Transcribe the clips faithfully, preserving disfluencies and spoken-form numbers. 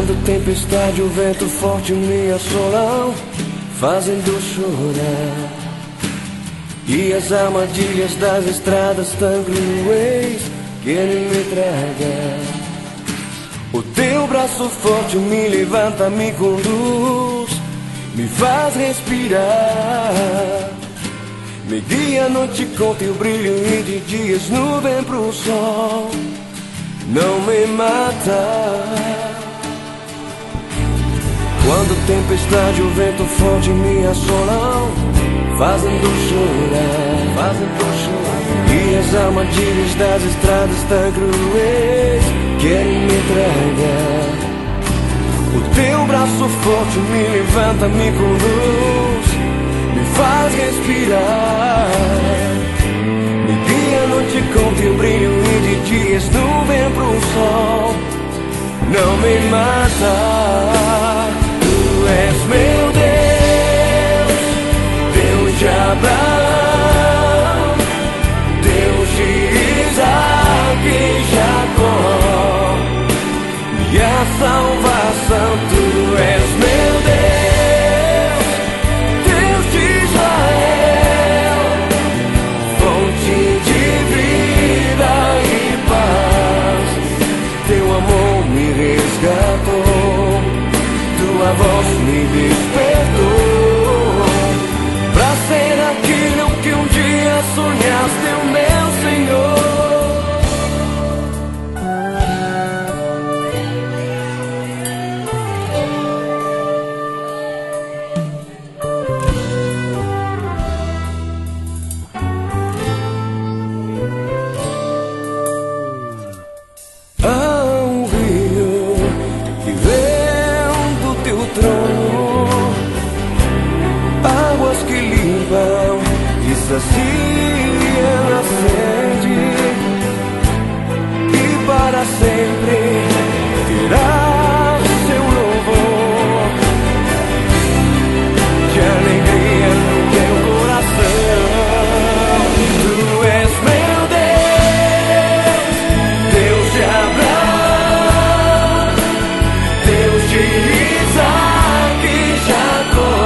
Quando tempestade, o vento forte me assolam, fazendo chorar. E as armadilhas das estradas tão cruéis querem me tragar. O teu braço forte me levanta, me conduz, me faz respirar. Me guia à noite com teu brilho e de dias nuvem pro sol não me mata. Quando tempestade, o vento forte me assolam, fazendo chorar, fazendo chorar. E as armadilhas das estradas tão cruéis querem me tragar. O teu braço forte me levanta, me conduz, me faz respirar. Me guia à noite com teu brilho e de dias nuvem pro sol não me mata. Tu és meu Deus, Deus de Abraão, Deus de Isaac e Jacó, minha salvação. Tu és meu Deus, Deus de Israel, fonte de vida e paz. Teu amor me resgatou, tua voz me despertou, pra ser aquilo que um dia sonhaste, o meu Senhor. Há um rio que vem do teu trono, águas que limpam e saciam a sede, e para sempre terá seu louvor de alegria no teu coração. Tu és meu Deus, Deus de Abraão, Deus de Isaac e Jacó,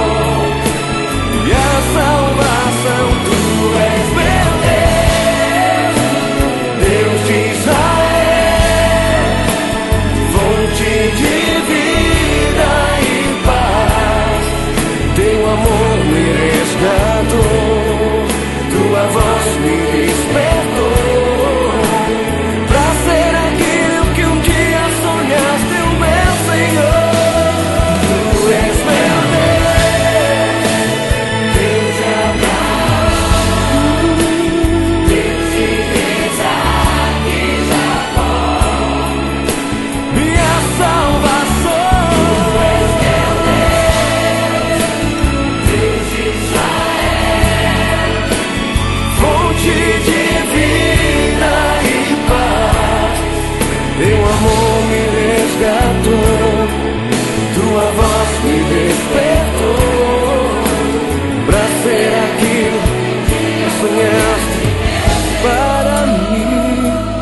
minha salvação. Tu és meu Deus, Deus de Israel, fonte de vida e paz. Teu amor me resgatou, tua voz me despertou, pra ser aquilo que um dia sonhaste, o meu Senhor. Tu és meu Deus, Deus de Abraão, Deus de Isaac e Jacó, minha salvação. Tu és meu Deus, Deus de Israel, fonte de vida e paz. Teu amor me resgatou, tua voz me despertou, pra ser aquilo que sonhaste para mim.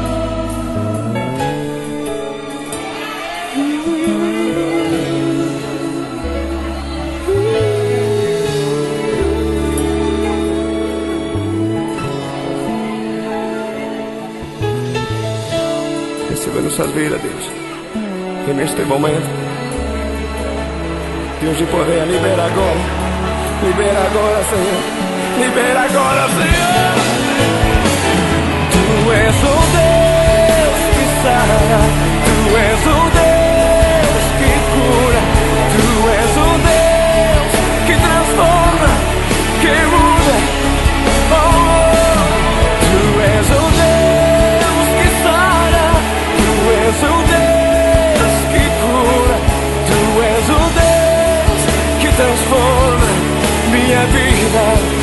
Receba nossas vidas, Deus, e neste momento, Deus de poder, libera agora, libera agora, Senhor, libera agora, Senhor. Tu és o Deus que sara, tu és o Deus que cura, tu és o Deus que transforma, que muda. Oh, tu és o Deus que sara, tu és o Deus que cura, tu és o Deus que transforma minha vida.